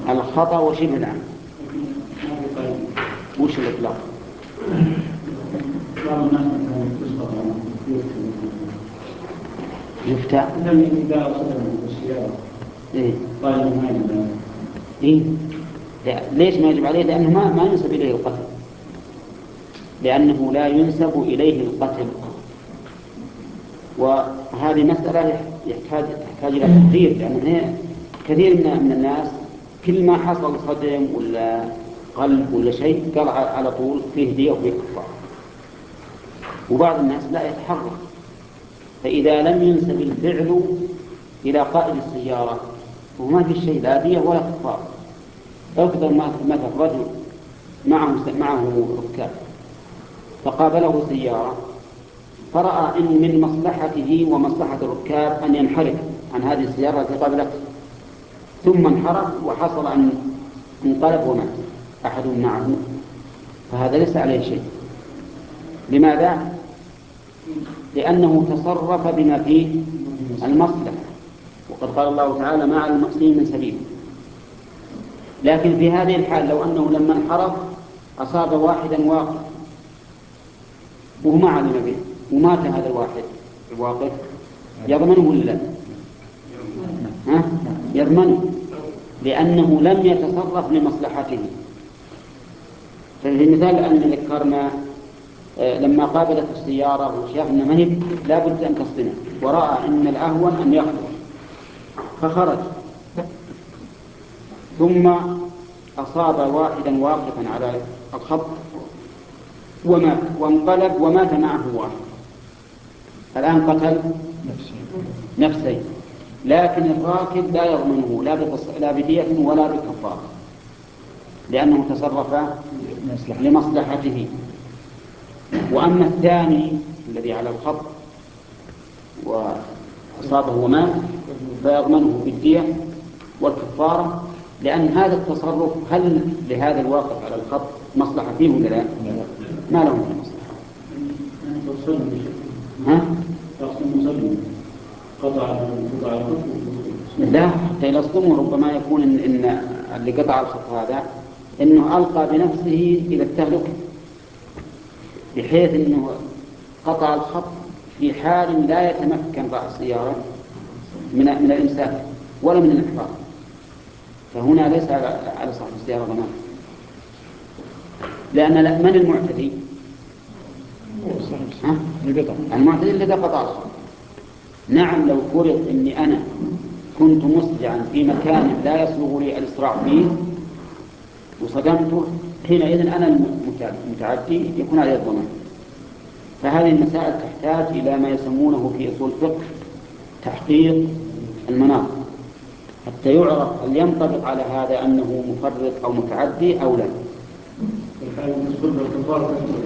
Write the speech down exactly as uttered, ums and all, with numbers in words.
الخطأ وشبه العمد. وش الإطلاق؟ يفتى إيه؟ إيه؟ لا. ليش ما يجب عليه؟ لأنه ما ما ينسب إليه القتل، لأنه لا ينسب إليه القتل. وهذه مسألة يحتاج تحتاج إلى تحقيق، لأن كثير من الناس كل ما حصل صدم ولا قلب ولا شيء قال على طول فيه دية وفيه كفار. وبعض الناس لا يتحرك، فإذا لم ينسب الفعل إلى قائد السيارة وما في شيء لا دية ولا كفار. أفضل مثل رجل معه معه ركاب فقابله سيارة، فرأى إن من مصلحته ومصلحة الركاب أن ينحرف عن هذه السيارة التي قابلته، ثم انحرف وحصل أن انقلب ومات أحد معه، فهذا ليس عليه شيء. لماذا؟ لأنه تصرف بما فيه المصلحة، وقد قال الله تعالى ما على المحسنين من سبيل. لكن في هذه الحال لو أنه لما انحرف أصاب واحدا واقف وهو ما علم به ومات هذا الواحد الواقف، يضمنه ولا لا؟ ها؟ يضمنه، لأنه لم يتصرف لمصلحته. ففي المثال الذي ذكرنا لما قابلت السيارة وشاف أن مهب لا بد أن تصدمه، ورأى أن الأهون أن يخرج فخرج، ثم أصاب واحدا واقفا على الخط ومات وانقلب ومات معه واحد. الآن قتل نفسين، لكن الراكب لا يضمنه لا بدية ولا بكفارة، لأنه تصرف لمصلحته. وأما الثاني الذي على الخط وأصابه ومات فيضمنه بالدية والكفارة، لأن هذا التصرف هل لهذا الواقف على الخط مصلحة فيه ولا لا؟ ما له مصلحة. ها؟ قطع الخط لا، حتى يصدمه ربما يكون إن, إن اللي قطع الخط هذا إنه ألقى بنفسه إلى التهلكة، بحيث إنه قطع الخط في حال لا يتمكن رأس السيارة من من الإمساك ولا من الإحفاظ، فهنا ليس على صاحب السيارة ضمان. لأن من المعتدي؟ المعتدي الذي قطع الخط. نعم، لو فرض إني أنا كنت مسرعا في مكان لا يسوغ لي الإسراع فيه وصدمته، حينئذ أنا المتعدي يكون عليه الضمان. فهذه المسائل تحتاج إلى ما يسمونه في أصول الفقه تحقيق المناط، حتى يعرف هل ينطبق على هذا أنه مفرط أو متعدي أو لا.